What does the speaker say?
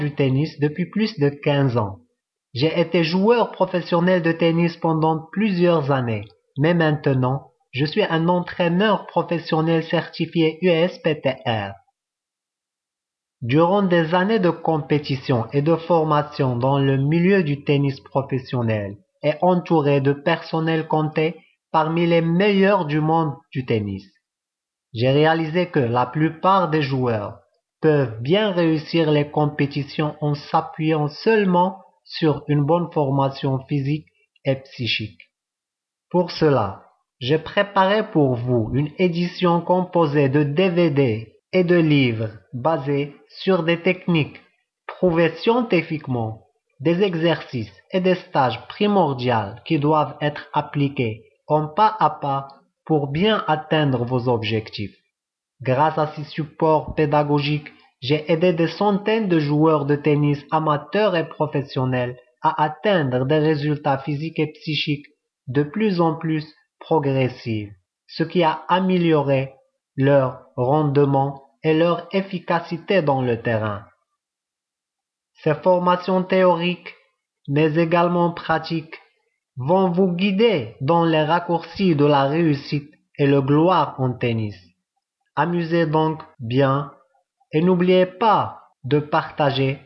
du tennis depuis plus de 15 ans. J'ai été joueur professionnel de tennis pendant plusieurs années, mais maintenant, je suis un entraîneur professionnel certifié USPTR. Durant des années de compétition et de formation dans le milieu du tennis professionnel et entouré de personnel compté parmi les meilleurs du monde du tennis, j'ai réalisé que la plupart des joueurs peuvent bien réussir les compétitions en s'appuyant seulement sur une bonne formation physique et psychique. Pour cela, j'ai préparé pour vous une édition composée de DVD et de livres basés sur des techniques prouvées scientifiquement, des exercices et des stages primordiaux qui doivent être appliqués en pas à pas pour bien atteindre vos objectifs. Grâce à ces supports pédagogiques, j'ai aidé des centaines de joueurs de tennis amateurs et professionnels à atteindre des résultats physiques et psychiques de plus en plus progressifs, ce qui a amélioré leur rendement et leur efficacité dans le terrain. Ces formations théoriques, mais également pratiques, vont vous guider dans les raccourcis de la réussite et le gloire en tennis. Amusez donc bien et n'oubliez pas de partager